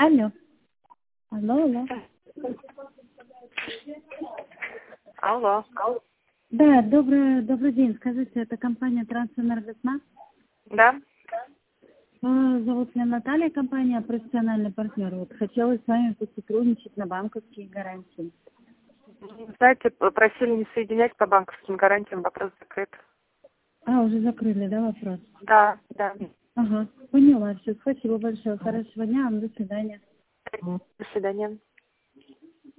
Алло. Алло. Алло. Да, добрый день. Скажите, это компания Трансэнергосна? Да? Зовут меня Наталья, компания профессиональный партнер. Вот хотела с вами посотрудничать на банковские гарантии. Знаете, просили не соединять по банковским гарантиям, вопрос закрыт. Уже закрыли, да, вопрос? Да. Ага, поняла. Все, спасибо большое. Хорошего дня вам. До свидания. До свидания.